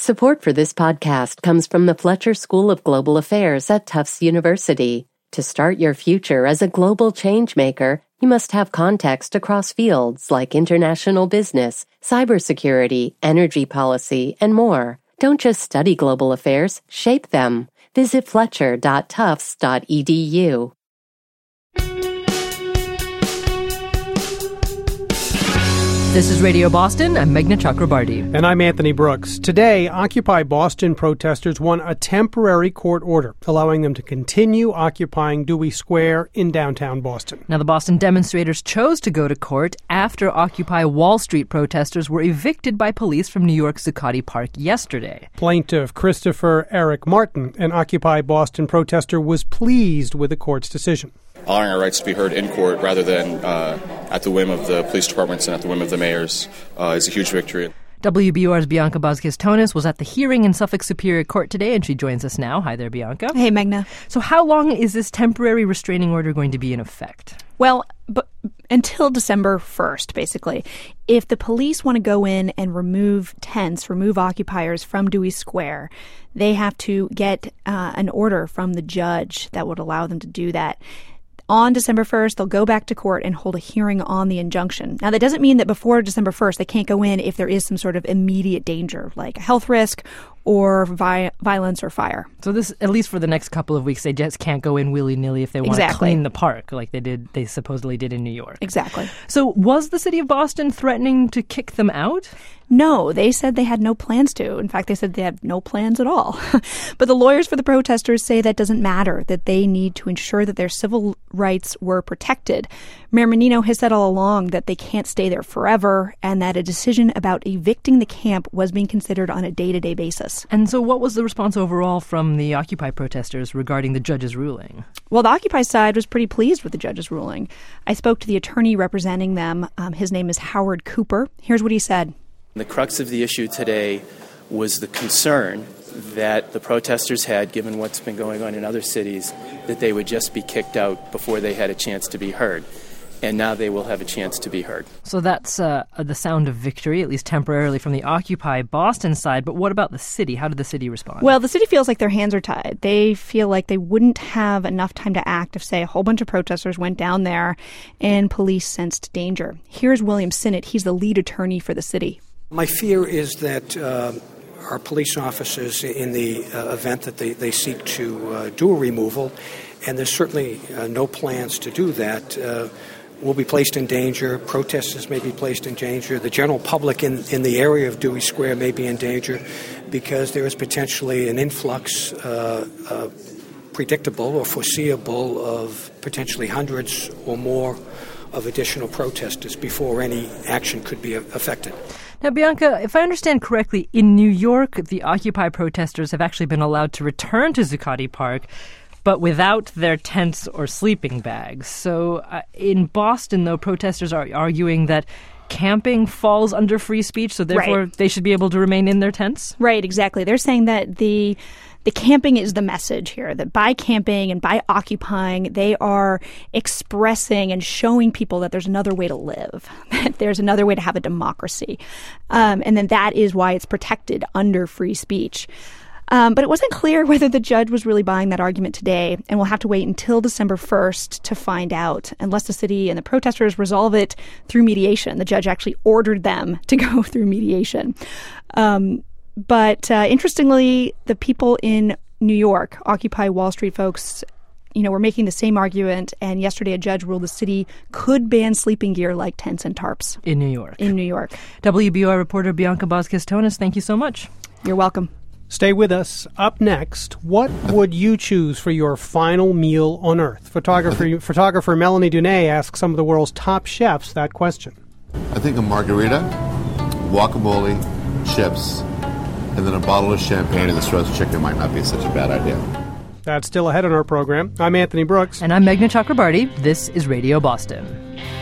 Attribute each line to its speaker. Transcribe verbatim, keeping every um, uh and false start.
Speaker 1: Support for this podcast comes from the Fletcher School of Global Affairs at Tufts University. To start your future as a global changemaker, you must have context across fields like international business, cybersecurity, energy policy, and more. Don't just study global affairs, shape them. Visit fletcher dot tufts dot e d u.
Speaker 2: This is Radio Boston. I'm Meghna Chakrabarti.
Speaker 3: And I'm Anthony Brooks. Today, Occupy Boston protesters won a temporary court order, allowing them to continue occupying Dewey Square in downtown Boston.
Speaker 2: Now, the Boston demonstrators chose to go to court after Occupy Wall Street protesters were evicted by police from New York's Zuccotti Park yesterday.
Speaker 3: Plaintiff Christopher Eric Martin, an Occupy Boston protester, was pleased with the court's decision.
Speaker 4: Allowing our rights to be heard in court rather than uh, at the whim of the police departments and at the whim of the mayors uh, is a huge victory.
Speaker 2: W B U R's Bianca Vazquez-Tonis was at the hearing in Suffolk Superior Court today, and she joins us now. Hi there, Bianca.
Speaker 5: Hey, Meghna.
Speaker 2: So how long is this temporary restraining order going to be in effect?
Speaker 5: Well, but until December first, basically. If the police want to go in and remove tents, remove occupiers from Dewey Square, they have to get uh, an order from the judge that would allow them to do that. On December first, they'll go back to court and hold a hearing on the injunction. Now, that doesn't mean that before December first, they can't go in if there is some sort of immediate danger, like a health risk or vi- violence or fire.
Speaker 2: So this, at least for the next couple of weeks, they just can't go in willy-nilly if they want
Speaker 5: exactly.
Speaker 2: to clean the park like they did. They supposedly did in New York.
Speaker 5: Exactly.
Speaker 2: So was the city of Boston threatening to kick them out?
Speaker 5: No, they said they had no plans to. In fact, they said they had no plans at all. But the lawyers for the protesters say that doesn't matter, that they need to ensure that their civil rights were protected. Mayor Menino has said all along that they can't stay there forever and that a decision about evicting the camp was being considered on a day-to-day basis.
Speaker 2: And so what was the response overall from the Occupy protesters regarding the judge's ruling?
Speaker 5: Well, the Occupy side was pretty pleased with the judge's ruling. I spoke to the attorney representing them. Um, his name is Howard Cooper. Here's what he said.
Speaker 6: The crux of the issue today was the concern that the protesters had, given what's been going on in other cities, that they would just be kicked out before they had a chance to be heard. And now they will have a chance to be heard.
Speaker 2: So that's uh, the sound of victory, at least temporarily, from the Occupy Boston side. But what about the city? How did the city respond?
Speaker 5: Well, the city feels like their hands are tied. They feel like they wouldn't have enough time to act if, say, a whole bunch of protesters went down there and police sensed danger. Here's William Sinnott. He's the lead attorney for the city.
Speaker 7: My fear is that uh, our police officers, in the uh, event that they, they seek to uh, do a removal, and there's certainly uh, no plans to do that, uh, will be placed in danger. Protesters may be placed in danger. The general public in, in the area of Dewey Square may be in danger because there is potentially an influx, uh, uh, predictable or foreseeable, of potentially hundreds or more of additional protesters before any action could be affected.
Speaker 2: Now, Bianca, if I understand correctly, in New York, the Occupy protesters have actually been allowed to return to Zuccotti Park, but without their tents or sleeping bags. So uh, in Boston, though, protesters are arguing that camping falls under free speech, so therefore
Speaker 5: right.
Speaker 2: they should be able to remain in their tents?
Speaker 5: Right, exactly. They're saying that the the camping is the message here, that by camping and by occupying, they are expressing and showing people that there's another way to live, that there's another way to have a democracy. Um, and then that is why it's protected under free speech. Um, but it wasn't clear whether the judge was really buying that argument today, and we'll have to wait until December first to find out, unless the city and the protesters resolve it through mediation. The judge actually ordered them to go through mediation. Um, but uh, interestingly, the people in New York, Occupy Wall Street folks, you know, were making the same argument, and yesterday a judge ruled the city could ban sleeping gear like tents and tarps.
Speaker 2: In New York.
Speaker 5: In New York.
Speaker 2: W B U R reporter Bianca Vazquez-Tonis, thank you so much.
Speaker 5: You're welcome.
Speaker 3: Stay with us. Up next, what would you choose for your final meal on Earth? Photographer photographer Melanie Dunay asks some of the world's top chefs that question.
Speaker 8: I think a margarita, guacamole, chips, and then a bottle of champagne and this roast chicken might not be such a bad idea.
Speaker 3: That's still ahead on our program. I'm Anthony Brooks.
Speaker 2: And I'm Meghna Chakrabarti. This is Radio Boston.